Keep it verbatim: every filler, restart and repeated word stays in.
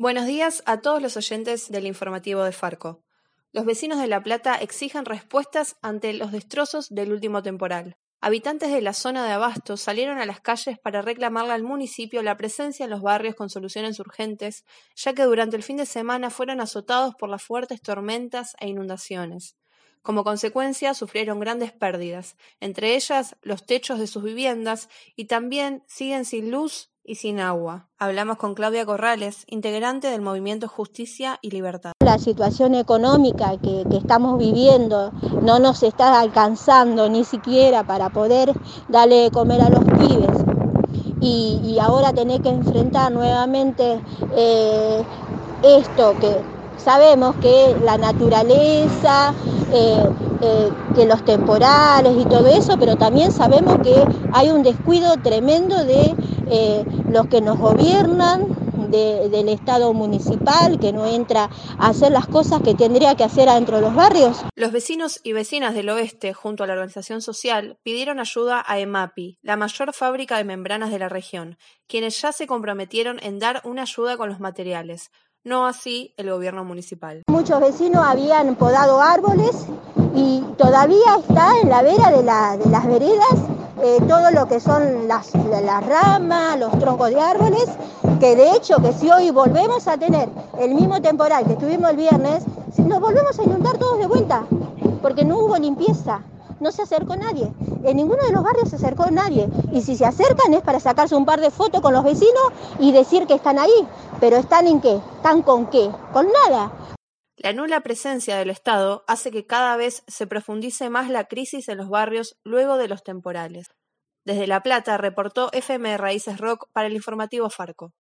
Buenos días a todos los oyentes del informativo de Farco. Los vecinos de La Plata exigen respuestas ante los destrozos del último temporal. Habitantes de la zona de Abasto salieron a las calles para reclamarle al municipio la presencia en los barrios con soluciones urgentes, ya que durante el fin de semana fueron azotados por las fuertes tormentas e inundaciones. Como consecuencia, sufrieron grandes pérdidas, entre ellas los techos de sus viviendas, y también siguen sin luz y sin agua. Hablamos con Claudia Corrales, integrante del movimiento Justicia y Libertad. La situación económica que, que estamos viviendo no nos está alcanzando ni siquiera para poder darle de comer a los pibes. Y, y ahora tener que enfrentar nuevamente eh, esto que sabemos que la naturaleza, eh, eh, que los temporales y todo eso, pero también sabemos que hay un descuido tremendo de eh, los que nos gobiernan, de, del Estado municipal, que no entra a hacer las cosas que tendría que hacer adentro de los barrios. Los vecinos y vecinas del oeste, junto a la organización social, pidieron ayuda a EMAPI, la mayor fábrica de membranas de la región, quienes ya se comprometieron en dar una ayuda con los materiales. No así el gobierno municipal. Muchos vecinos habían podado árboles y todavía está en la vera de, la, de las veredas eh, todo lo que son las, las ramas, los troncos de árboles, que de hecho que si hoy volvemos a tener el mismo temporal que tuvimos el viernes, nos volvemos a inundar todos de vuelta, porque no hubo limpieza. No se acercó nadie, en ninguno de los barrios se acercó nadie, y si se acercan es para sacarse un par de fotos con los vecinos y decir que están ahí, pero ¿están en qué? ¿Están con qué? Con nada. La nula presencia del Estado hace que cada vez se profundice más la crisis en los barrios luego de los temporales. Desde La Plata reportó F M Raíces Rock para el informativo Farco.